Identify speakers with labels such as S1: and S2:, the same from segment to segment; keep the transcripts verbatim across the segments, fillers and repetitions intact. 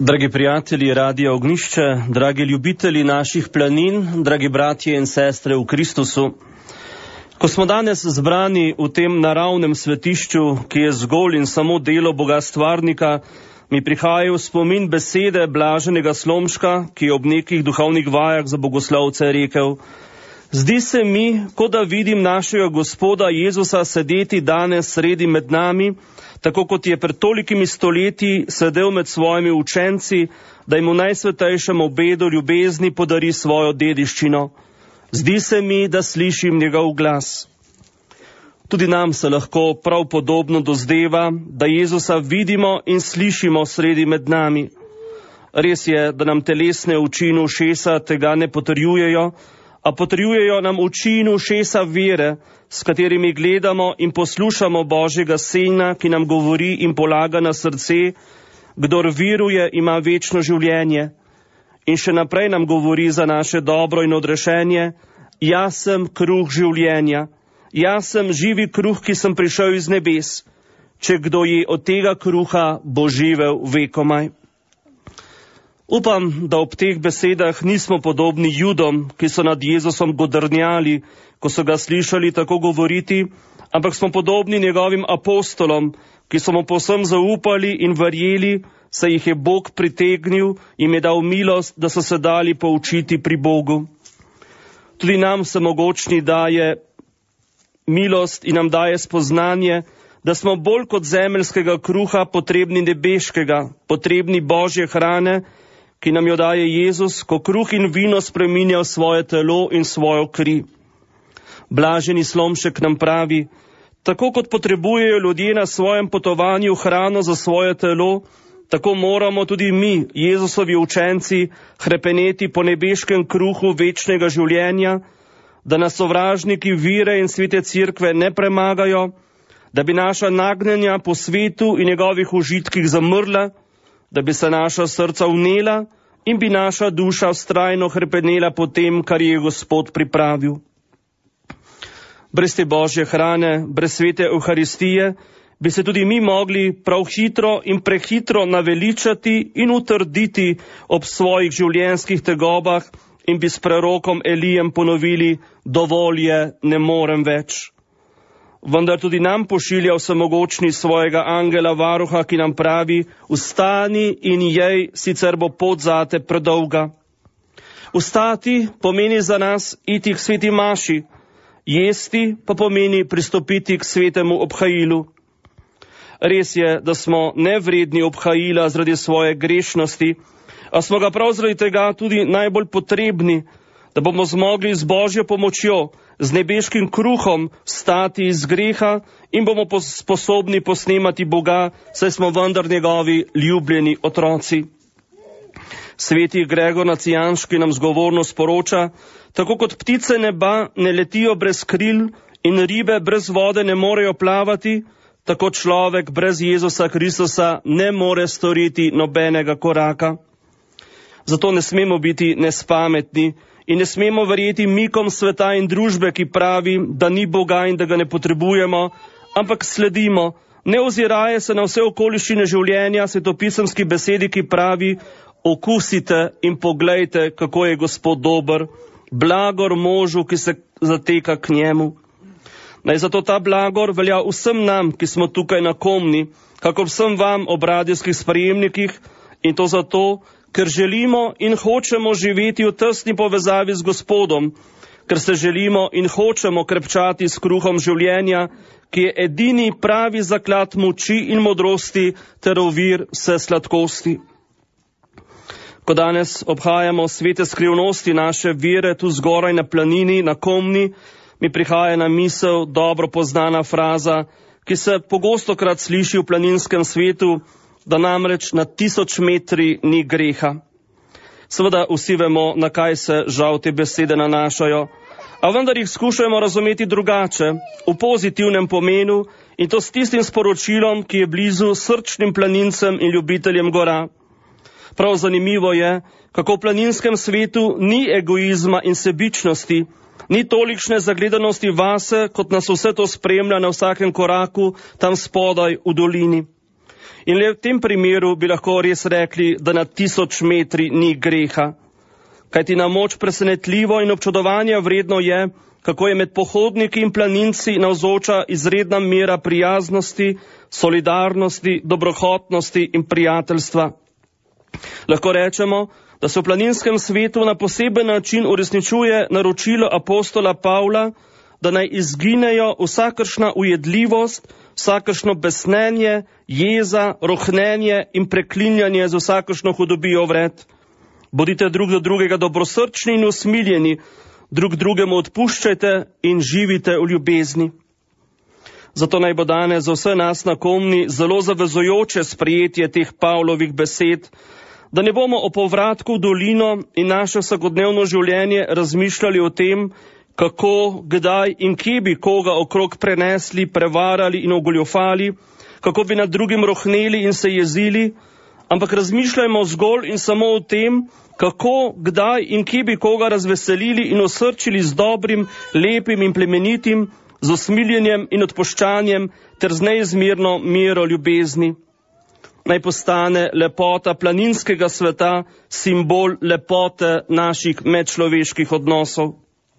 S1: Dragi prijatelji Radia Ognjišče, dragi ljubitelji naših planin, dragi bratje in sestre v Kristusu. Ko smo danes zbrani v tem naravnem svetišču, ki je zgolj in samo delo Boga stvarnika, mi prihajajo v spomin besede blaženega Slomška, ki je ob nekih duhovnih vajah za bogoslovce rekel: Zdi se mi, kot da vidim našega Gospoda Jezusa sedeti danes sredi med nami, tako kot je pred tolikimi stoletji sedel med svojimi učenci, da jim v najsvetejšem obedu ljubezni podari svojo dediščino. Zdi se mi, da slišim njegov glas. Tudi nam se lahko prav podobno dozdeva, da Jezusa vidimo in slišimo sredi med nami. Res je, da nam telesne oči in ušesa tega ne potrjujejo, a potrjujejo nam oči in ušesa vere, s katerimi gledamo in poslušamo Božjega Sina, ki nam govori in polaga na srce: Kdor viruje, ima večno življenje. In še naprej nam govori za naše dobro in odrešenje: Jaz sem kruh življenja, jaz sem živi kruh, ki sem prišel iz nebes. Če kdo je od tega kruha, bo živel vekomaj. Upam, da ob teh besedah nismo podobni Judom, ki so nad Jezusom godrnjali, ko so ga slišali tako govoriti, ampak smo podobni njegovim apostolom, ki so mu povsem zaupali in verjeli, saj jih je Bog pritegnil in jim je dal milost, da so se dali poučiti pri Bogu. Tudi nam se mogočni daje milost in nam daje spoznanje, da smo bolj kot zemeljskega kruha potrebni nebeškega, potrebni Božje hrane, ki nam jo daje Jezus, ko kruh in vino spreminja v svoje telo in svojo kri. Blaženi Slomšek nam pravi: tako kot potrebujejo ljudje na svojem potovanju hrano za svoje telo, tako moramo tudi mi, Jezusovi učenci, hrepeneti po nebeškem kruhu večnega življenja, da nas sovražniki vire in svete cerkve ne premagajo, da bi naša nagnjenja po svetu in njegovih užitkih zamrla, da bi se naša srca vnela in bi naša duša vztrajno hrepenela po tem, kar je Gospod pripravil. Brez te Božje hrane, brez svete Evharistije, bi se tudi mi mogli prav hitro in prehitro naveličati in utrditi ob svojih življenjskih tegobah in bi s prerokom Elijem ponovili: dovolj je, ne morem več. Vendar tudi nam pošilja vsemogočni svojega angela varuha, ki nam pravi: vstani in jej, sicer bo pot zate predolga. Vstati pomeni za nas iti k sveti maši, jesti pa pomeni pristopiti k svetemu obhajilu. Res je, da smo nevredni obhajila zaradi svoje grešnosti, a smo ga prav zaradi tega tudi najbolj potrebni, da bomo zmogli z Božjo pomočjo, z nebeškim kruhom vstati iz greha in bomo sposobni posnemati Boga, saj smo vendar njegovi ljubljeni otroci. Sveti Gregor Nacijanški nam zgovorno sporoča: tako kot ptice neba ne letijo brez kril in ribe brez vode ne morejo plavati, tako človek brez Jezusa Kristusa ne more storiti nobenega koraka. Zato ne smemo biti nespametni in ne smemo verjeti mikom sveta in družbe, ki pravi, da ni Boga in da ga ne potrebujemo, ampak sledimo, ne oziraje se na vse okoliščine življenja, svetopisemski besedi, ki pravi: okusite in poglejte, kako je Gospod dober, blagor možu, ki se zateka k njemu. Naj zato ta blagor velja vsem nam, ki smo tukaj na Komni, kakor vsem vam ob radijskih sprejemnikih, in to zato, ker želimo in hočemo živeti v tesni povezavi z Gospodom, ker se želimo in hočemo krepčati s kruhom življenja, ki je edini pravi zaklad moči in modrosti ter ovir vse sladkosti. Ko danes obhajamo svete skrivnosti naše vere tu zgoraj na planini, na Komni, mi prihaja na misel dobro poznana fraza, ki se pogostokrat sliši v planinskem svetu, da namreč na tisoč metri ni greha. Seveda vsi vemo, na kaj se žal te besede nanašajo, a vendar jih skušajmo razumeti drugače, v pozitivnem pomenu, in to s tistim sporočilom, ki je blizu srčnim planincem in ljubiteljem gora. Prav zanimivo je, kako v planinskem svetu ni egoizma in sebičnosti, ni tolikšne zagledanosti vase, kot nas vse to spremlja na vsakem koraku tam spodaj v dolini. In le v tem primeru bi lahko res rekli, da na tisoč metri ni greha. Kajti na moč presenetljivo in občudovanja vredno je, kako je med pohodniki in planinci navzoča izredna mera prijaznosti, solidarnosti, dobrohotnosti in prijateljstva. Lahko rečemo, da se v planinskem svetu na poseben način uresničuje naročilo apostola Pavla, da naj izginejo vsakršna ujedljivost, vsakršno besnenje, jeza, rohnenje in preklinjanje z vsakršno hudobijo vred. Bodite drug do drugega dobrosrčni in usmiljeni, drug drugemu odpuščajte in živite v ljubezni. Zato naj bo danes za vse nas na Komni zelo zavezujoče sprejetje teh Pavlovih besed, da ne bomo o povratku v dolino in naše vsakodnevno življenje razmišljali o tem, kako, kdaj in kje bi koga okrog prenesli, prevarali in ogoljofali, kako bi nad drugim rohneli in se jezili, ampak razmišljajmo zgolj in samo o tem, kako, kdaj in kje bi koga razveselili in osrčili z dobrim, lepim in plemenitim, z usmiljenjem in odpuščanjem ter z neizmerno mero ljubezni. Naj postane lepota planinskega sveta simbol lepote naših medčloveških odnosov.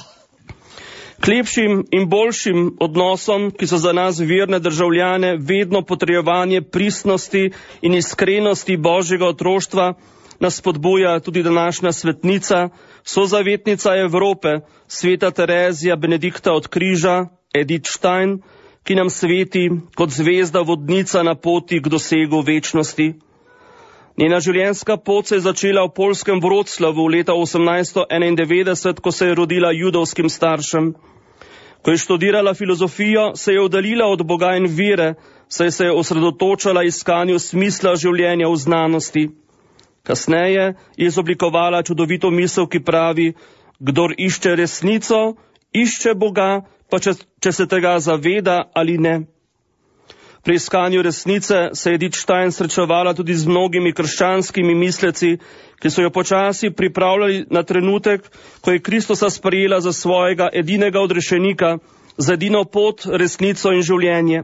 S1: K lepšim in boljšim odnosom, ki so za nas verne državljane vedno potrebovanje pristnosti in iskrenosti Božjega otroštva, nas spodbuja tudi današnja svetnica, sozavetnica Evrope, sveta Terezija Benedikta od Križa, Edith Stein, ki nam sveti kot zvezda vodnica na poti k dosegu večnosti. Njena življenjska pot se je začela v poljskem Vroclavu leta osemnajststo enaindevetdeset, ko se je rodila judovskim staršem. Ko je študirala filozofijo, se je oddaljila od Boga in vere, saj se je osredotočala iskanju smisla življenja v znanosti. Kasneje je izoblikovala čudovito misel, ki pravi, kdor išče resnico, išče Boga, pa če, če se tega zaveda ali ne. Pri iskanju resnice se je Edith Stein srečevala tudi z mnogimi krščanskimi misleci, ki so jo počasi pripravljali na trenutek, ko je Kristusa sprejela za svojega edinega odrešenika, za edino pot, resnico in življenje.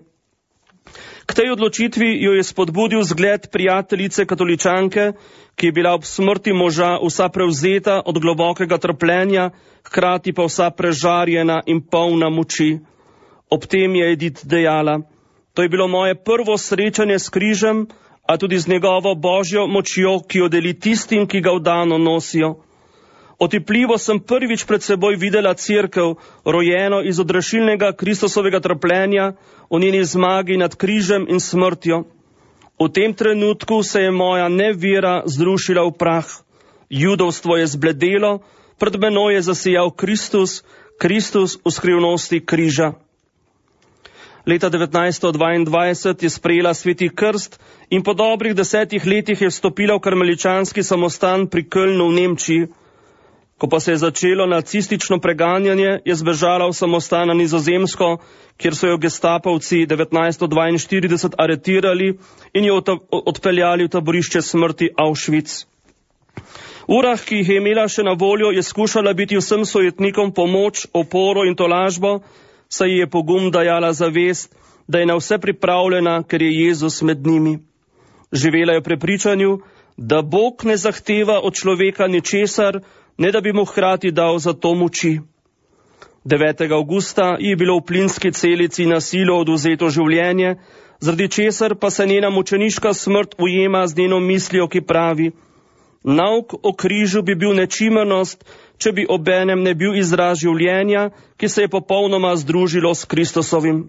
S1: K tej odločitvi jo je spodbudil zgled prijateljice katoličanke, ki je bila ob smrti moža vsa prevzeta od globokega trpljenja, hkrati pa vsa prežarjena in polna moči. Ob tem je Edith dejala: to je bilo moje prvo srečanje s križem, a tudi z njegovo božjo močjo, ki jo deli tistim, ki ga vdano nosijo. Otipljivo sem prvič pred seboj videla cerkev, rojeno iz odrešilnega Kristusovega trpljenja, o njeni zmagi nad križem in smrtjo. V tem trenutku se je moja nevera zrušila v prah. Judovstvo je zbledelo, pred menoj je zasijal Kristus, Kristus v skrivnosti križa. Leta devetnajststo dvaindvajset je sprejela sveti krst in po dobrih desetih letih je vstopila v karmeličanski samostan pri Kölnu v Nemčiji. Ko pa se je začelo nacistično preganjanje, je zbežala v samostan na Nizozemsko, kjer so jo gestapovci devetnajststo dvainštirideset aretirali in jo odpeljali v taborišče smrti Auschwitz. V urah, ki jih je imela še na voljo, je skušala biti vsem sojetnikom pomoč, oporo in tolažbo, saj ji je pogum dajala zavest, da je na vse pripravljena, ker je Jezus med njimi. Živela je v prepričanju, da Bog ne zahteva od človeka ničesar, ne da bi mu hkrati dal za to moči. devetega avgusta je bilo v plinski celici na silo odvzeto življenje, zaradi česar pa se njena mučeniška smrt ujema z njeno mislijo, ki pravi: nauk o križu bi bil nečimernost, če bi obenem ne bil izraz življenja, ki se je popolnoma združilo s Kristusovim.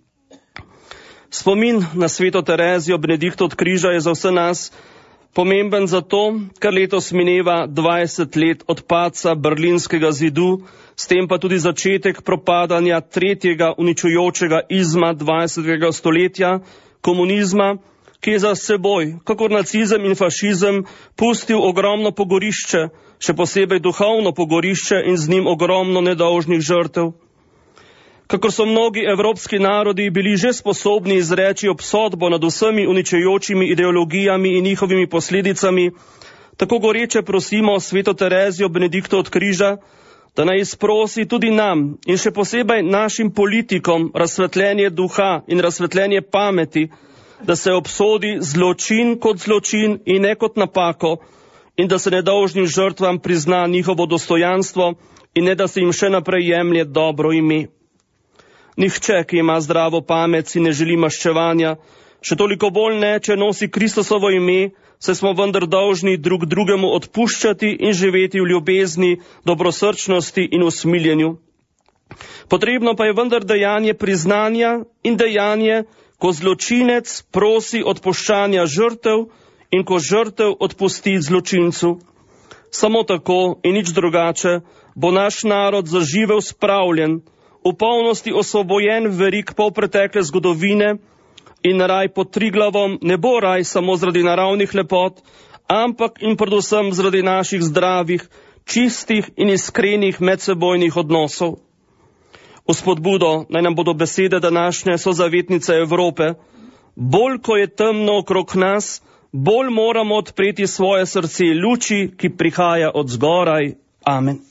S1: Spomin na sveto Terezijo Benedikto od Križa je za vse nas pomemben zato, ker letos mineva dvajset let od padca Berlinskega zidu, s tem pa tudi začetek propadanja tretjega uničujočega izma dvajsetega stoletja, komunizma, ki je za seboj, kakor nacizem in fašizem, pustil ogromno pogorišče, še posebej duhovno pogorišče in z njim ogromno nedolžnih žrtev. Kakor so mnogi evropski narodi bili že sposobni izreči obsodbo nad vsemi uničujočimi ideologijami in njihovimi posledicami, tako goreče prosimo sveto Terezijo Benedikto od Križa, da naj izprosi tudi nam in še posebej našim politikom razsvetljenje duha in razsvetljenje pameti, da se obsodi zločin kot zločin in ne kot napako in da se nedolžnim žrtvam prizna njihovo dostojanstvo in ne da se jim še naprej jemlje dobro ime. Nihče, ki ima zdravo pamet, si ne želi maščevanja, še toliko bolj ne, če nosi Kristusovo ime, saj smo vendar dolžni drug drugemu odpuščati in živeti v ljubezni, dobrosrčnosti in usmiljenju. Potrebno pa je vendar dejanje priznanja in dejanje, ko zločinec prosi odpuščanja žrtev in ko žrtev odpusti zločincu. Samo tako in nič drugače bo naš narod zaživel spravljen, v polnosti osvobojen verig polpretekle zgodovine in raj pod Triglavom ne bo raj samo zaradi naravnih lepot, ampak in predvsem zaradi naših zdravih, čistih in iskrenih medsebojnih odnosov. V spodbudo naj nam bodo besede današnje sozavetnice Evrope. Bolj, ko je temno okrog nas, bolj moramo odpreti svoje srce luči, ki prihaja od zgoraj. Amen.